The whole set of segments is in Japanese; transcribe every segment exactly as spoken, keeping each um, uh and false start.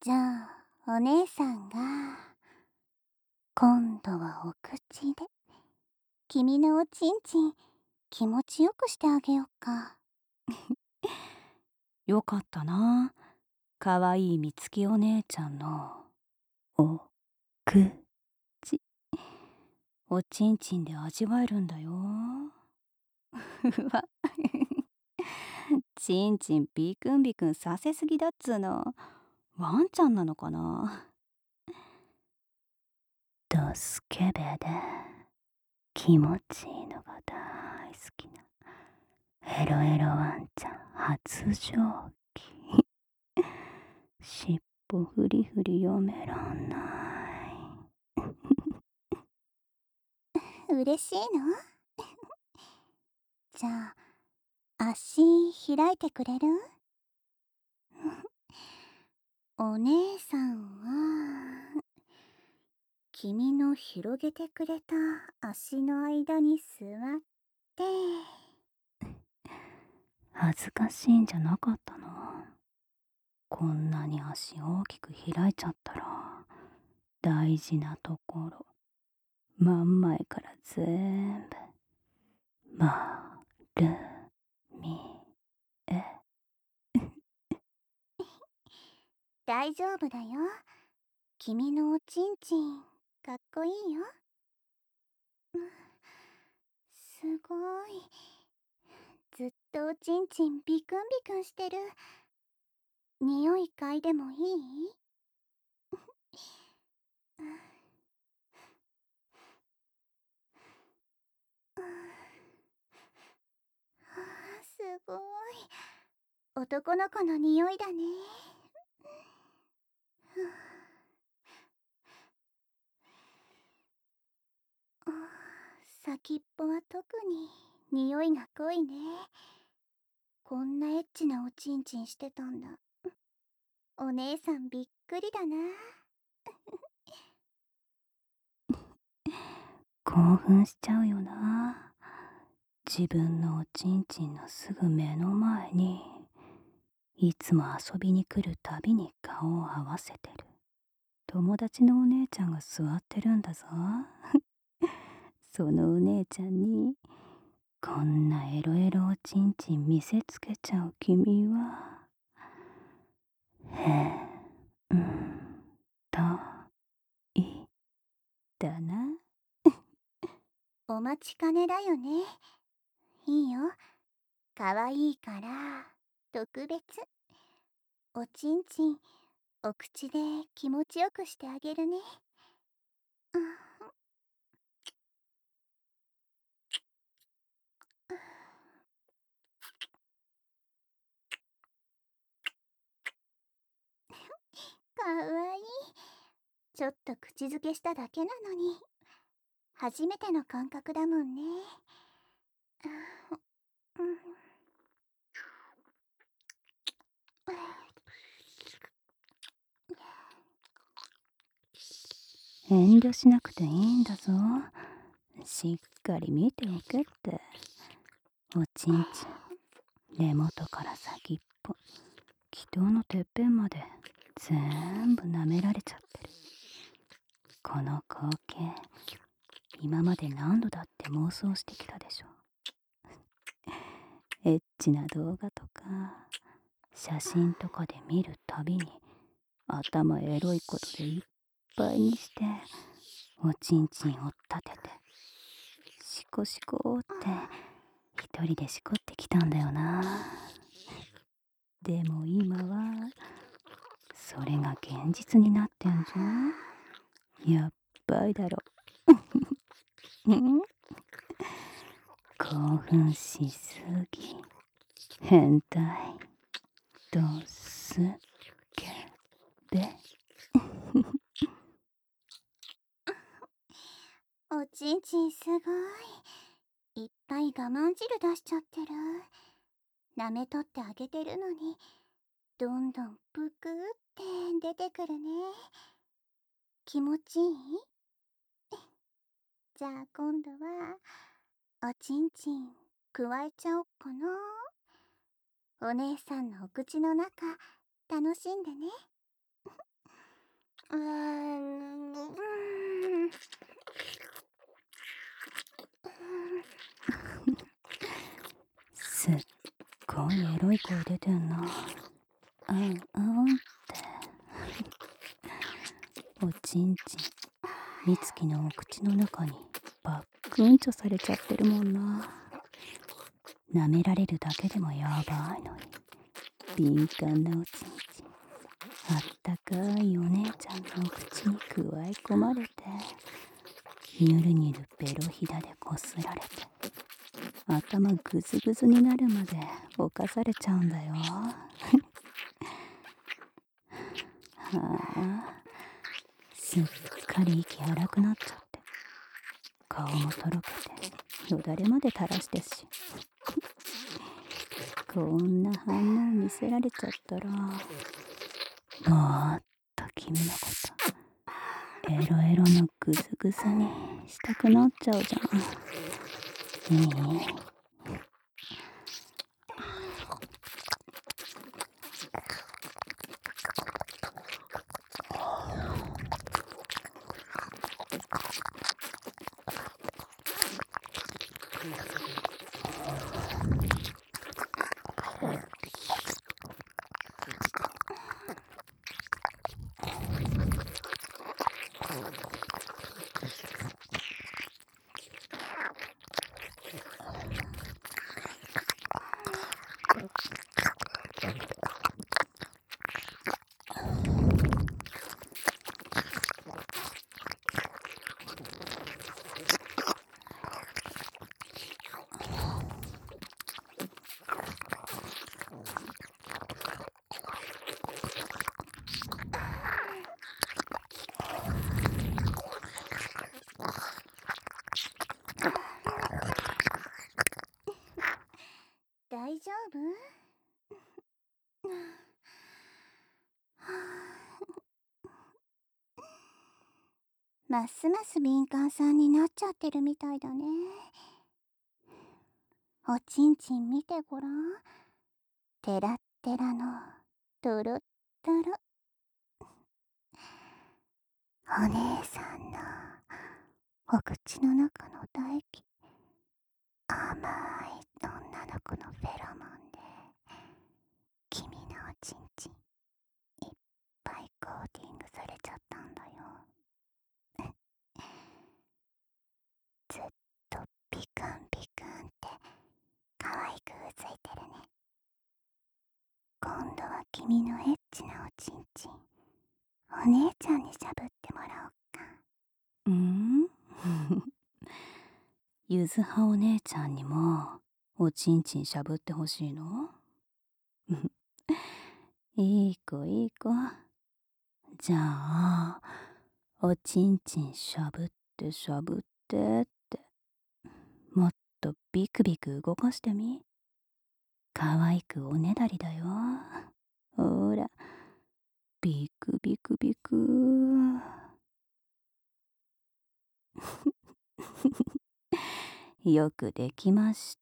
じゃあ、お姉さんが、今度はお口で、君のおちんちん、気持ちよくしてあげよっか。 よかったな。かわいいみつきお姉ちゃんの、お、くち。おちんちんで味わえるんだよ。ふわ。ちんちんビクンビクンさせすぎだっつーの。ワンちゃんなのかな。ドスケベで気持ちいいのが大好きなエロエロワンちゃん発情期。しっぽフリフリ読めらんない。 嬉しいの？じゃあ、足開いてくれる？お姉さんは、君の広げてくれた足の間に座って、 恥ずかしいんじゃなかったの？こんなに足大きく開いちゃったら大事なところ真ん前から全部まるみえ。 大丈夫だよ。君のおちんちん、かっこいいよ。すごい。ずっとおちんちんビクンビクンしてる。匂い嗅いでもいい？すごい。男の子の匂いだね。先っぽは特に匂いが濃いね。こんなエッチなおちんちんしてたんだ。お姉さんびっくりだな。 興奮しちゃうよな。自分のおちんちんのすぐ目の前にいつも遊びに来るたびに顔を合わせてる友達のお姉ちゃんが座ってるんだぞ。そのお姉ちゃんにこんなエロエロおちんちん見せつけちゃう君はへうんといだな。 お待ちかねだよね。いいよ。かわいいから、特別。おちんちん、お口で気持ちよくしてあげるね。かわいい。ちょっと口づけしただけなのに、初めての感覚だもんね。うん。 遠慮しなくていいんだぞ。しっかり見ておけって。おちんちん根元から先っぽ気筒のてっぺんまで全部舐められちゃってる。この光景今まで何度だって妄想してきたでしょ。エッチな動画とか写真とかで見るたびに頭エロいことでいっぱいにしておちんちんを立ててシコシコって一人でしこってきたんだよな。でも今はそれが現実になってんぞ。やっばいだろ。興奮しすぎ変態ドスケベ。 おちんちんすごい。いっぱい我慢汁出しちゃってる。舐めとってあげてるのに、どんどんぷくって出てくるね。気持ちいい？じゃあ今度は、おちんちん、くわえちゃおっかな。お姉さんのお口の中、楽しんでね。 うーん、うーん。 すっごいエロい声出てんな。あんあんって。おちんちん、みつきのお口の中にバックンチョされちゃってるもんな。舐められるだけでもやばいのに、敏感なおちんちん、あったかいお姉ちゃんのお口にくわえ込まれて、ニュルニュルベロひだでこすられて、頭グズグズになるまで犯されちゃうんだよ。はあ、すっかり息荒くなっちゃって、顔もとろけてよだれまで垂らしてし、こんな反応見せられちゃったら、もっと君のことエロエロのグズグズにしたくなっちゃうじゃん。いい？ 大丈夫？ますます敏感さんになっちゃってるみたいだね。おちんちん見てごらん。テラッテラのトロットロ。お姉さんのお口の中の唾液、甘い女の子のフェロモンで君のおちんちんいっぱいコーティングされちゃったんだよ。ずっとピクンピクンって可愛くうずいてるね。今度は君のエッチなおちんちんお姉ちゃんにしゃぶってもらおっか。 んゆずはお姉ちゃんにもおちんちんしゃぶってほしいの？いい子いい子。じゃあおちんちんしゃぶってしゃぶってって、もっとビクビク動かしてみ。かわいくおねだりだよ。ほら、ビクビクビク。よくできました。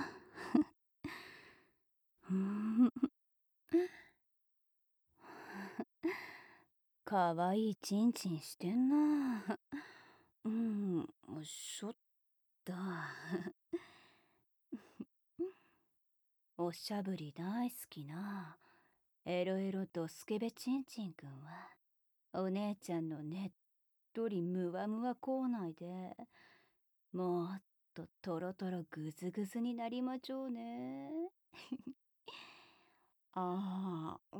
かわいいちんちんしてんな。うん、しょっと。おしゃぶり大好きなエロエロとスケベちんちんくんは、お姉ちゃんのねっとりむわむわ口内でもっとトロトログズグズになりまちょうね。ああ、うん、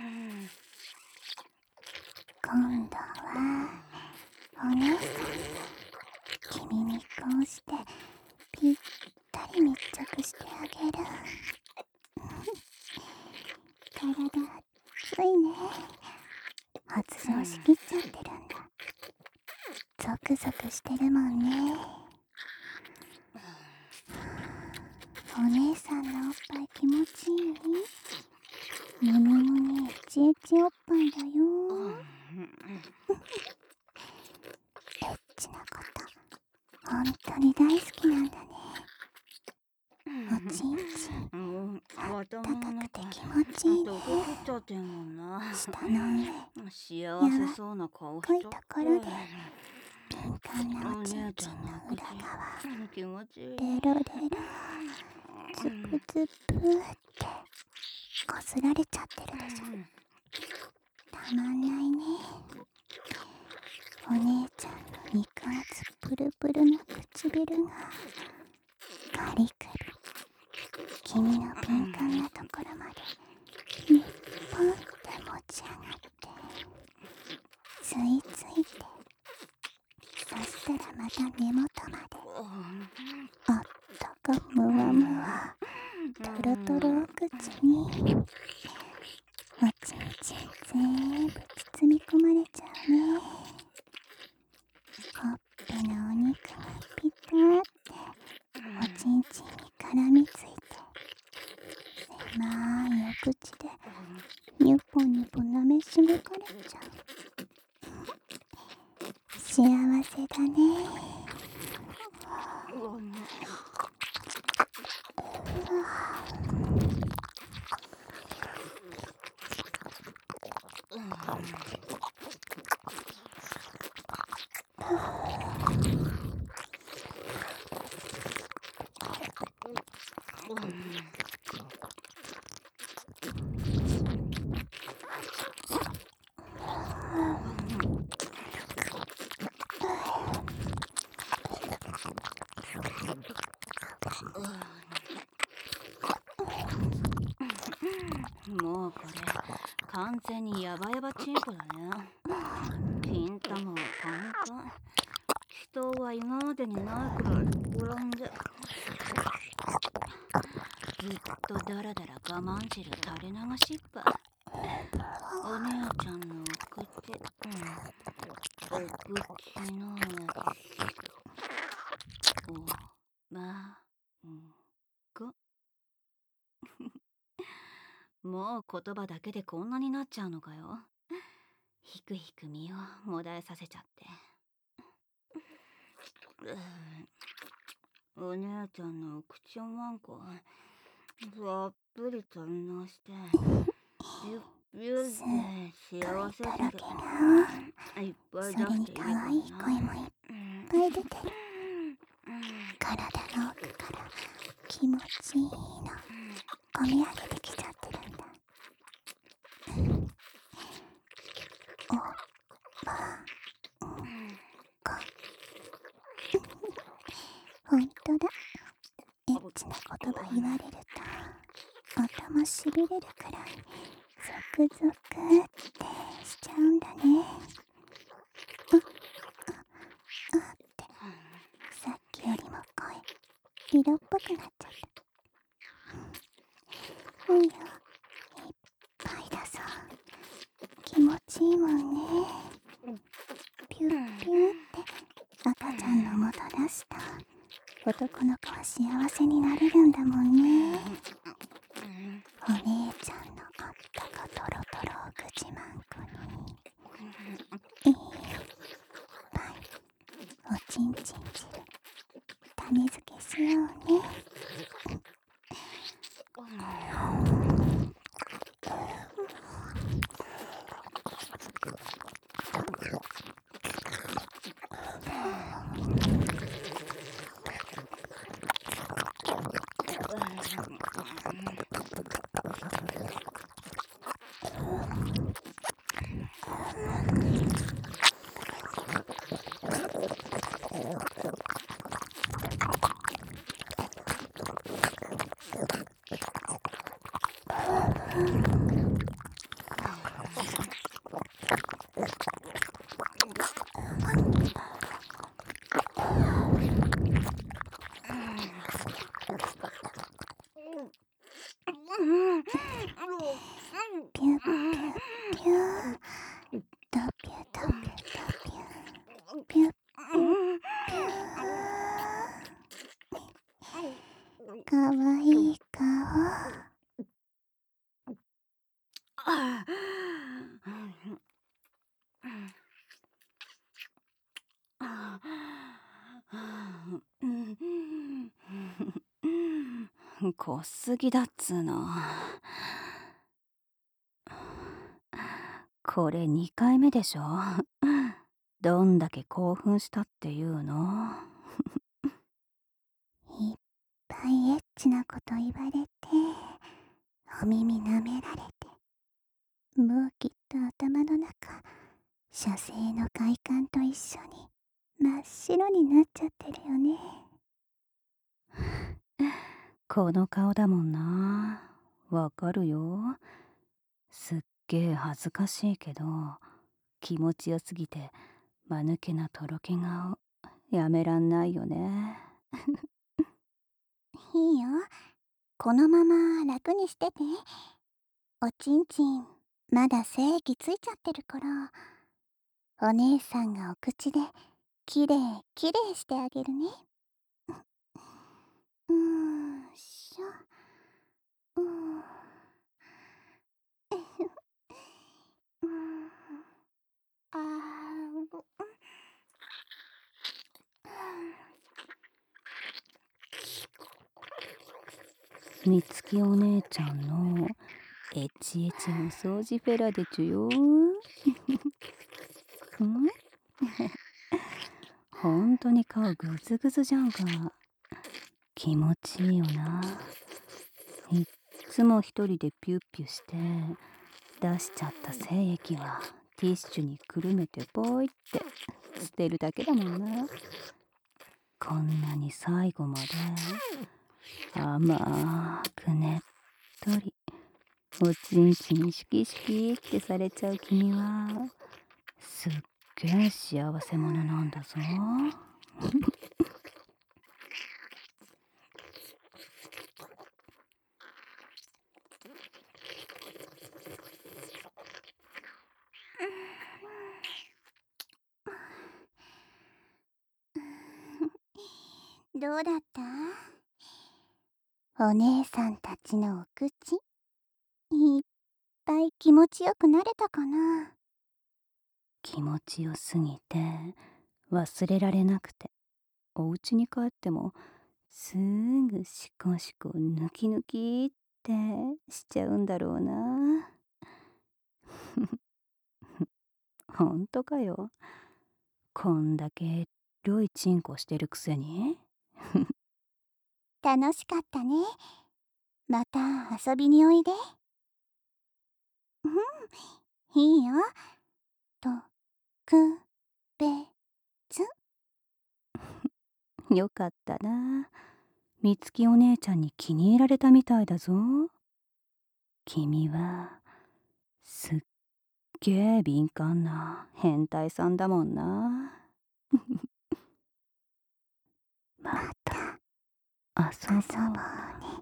今度はお姉さん君にこうしてぴったり密着してあげる。体熱いね。発情しきっちゃってるんだ。ゾクゾクしてるもんね。お姉さんのおっぱい気持ちいい？むにむにエチエチおっぱいだよ。エッチなことほんとに大好きなんだね。おちんちんあったかくて気持ちいいね。 溶けきっちゃってんもんな。 舌の幸せそうな顔し上、 ちゃっ濃いところでて。 敏感なおおちん姉ちゃんちんのの口裏側、 気持ちいい。 デロデロ、ズプズプってこすられちゃってるでしょ。たまんないね。お姉ちゃんの肉厚プルプルな唇がカリカリ、君の敏感なところまでニッポンって持ち上がってついついて、そしたらまた根元まであったかむわむわトロトロお口におちんちんぜんぶ包み込まれちゃうね。ほっぺのお肉がピターっておちんちんに絡みついて、狭いお口でニュポニュポ舐めしめかれちゃう。幸せだね。 もうこれ完全にヤバヤバチンコだね。金玉はパンパン。人は今までにないくらい膨らんで、ずっとダラダラ我慢汁垂れ流しっぱ。お姉ちゃんのお口、うん、お口のおまんこ。もう言葉だけでこんなになっちゃうのかよ。ひくひく身をもだえさせちゃって。お姉ちゃんのお口おまんこたっぷり取り直してピュッピュッって幸せだらけでがいっぱいそれに出していい可愛い声もいっぱい出てる。体の奥から気持ちいいの込み上げてきちゃってるんだ。おばんこほんとだ。エッチな言葉言われると頭しびれるくらいゾクゾクってしちゃうんだね。あ、あ、あってさっきよりも声色っぽくなっちゃった。いいよ、いっぱいだぞ。気持ちいいもんね。ピュッピュッって赤ちゃんの元出した男の子は幸せになれるんだもんね。お姉ちゃんのあったかトロトロお口まんこにいっぱいおちんちん汁種付けしようね。ピュッピュッピュードピュドピュドピュピュッピュッピューかわいい顔。 濃すぎだっつーの。 これにかいめでしょ。どんだけ興奮したっていうの。 いっぱいエッチなこと言われて、お耳舐められて、もうきっと頭の中、射精の快感と一緒に真っ白になっちゃってるよね。 この顔だもんな。わかるよ。すっげえ恥ずかしいけど、気持ちよすぎて間抜けなとろけ顔やめらんないよね。 いいよ。このまま楽にしてて。おちんちん、まだ精液ついちゃってるから、お姉さんがお口で、きれいきれいしてあげるね。うーんしょ。うーん。うーん。あーぶ。 みつきお姉ちゃんのエチエチお掃除フェラでちゅよ。んほんとに顔グズグズじゃんか。気持ちいいよな。いっつも一人でピュッピュして出しちゃった精液はティッシュにくるめてポイって捨てるだけだもんな。こんなに最後まで甘くねっとりおちんちんシキシキってされちゃう君はすっげえ幸せ者なんだぞ。 どうだった？お姉さんたちのお口、いっぱい気持ちよくなれたかな？ 気持ちよすぎて忘れられなくて、お家に帰ってもすぐシコシコヌキヌキってしちゃうんだろうな。ほんとかよ。こんだけエロいチンコしてるくせに。 楽しかったね。また遊びにおいで。うん、いいよ。と、く、べ、つ。 よかったな。みつきお姉ちゃんに気に入られたみたいだぞ。君はすっげえ敏感な変態さんだもんな。また遊ぼう。 遊ぼうね。